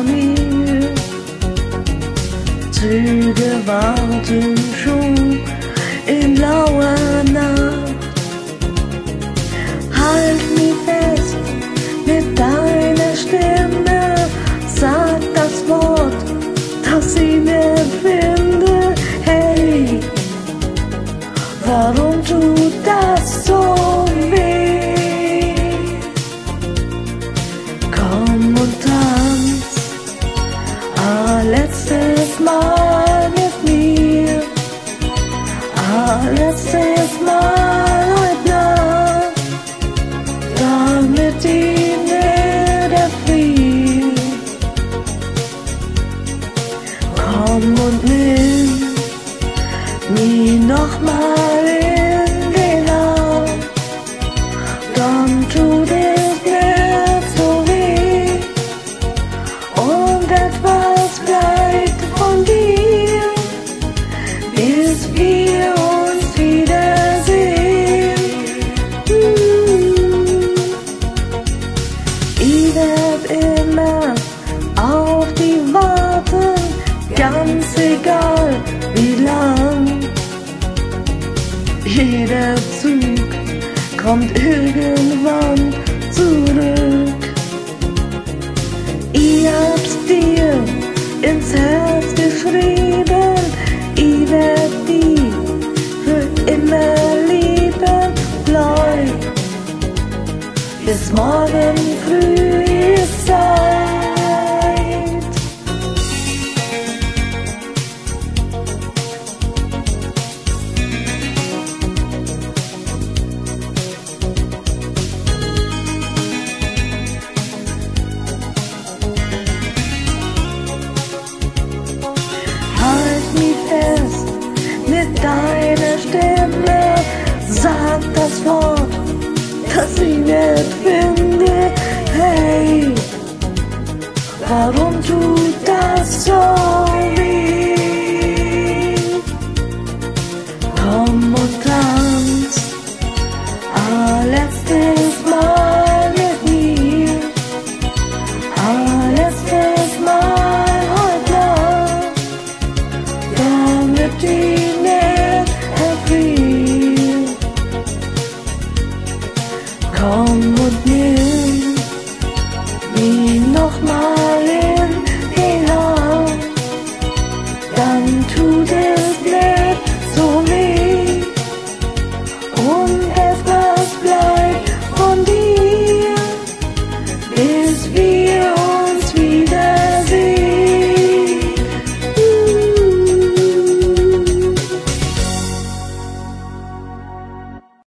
vor mir. Züge warten schon in lauer Nacht. Halt mich fest mit deiner Stimme, sag das Wort, das ich nicht finde. Hey, warum tut das so weh? Komm und tanz, letztes Mal mit mir, letztes Mal heute Nacht, damit ich nicht erfriere. Komm und nimm mich nochmal in den Arm, dann tut es nicht so weh und etwas bleibt von dir, bis wir uns wiedersehen. Ich werd immer auf dich warten, ganz egal wie lang. Jeder Zug kommt irgendwann zurück. Ich hab's dir ins Herz geschrieben, ich werd dich für immer lieben. Bleib, bis morgen früh ist Zeit. Halt mich fest mit deiner Stimme, sag das Wort, das ich nicht finde. Hey, warum tut das so weh?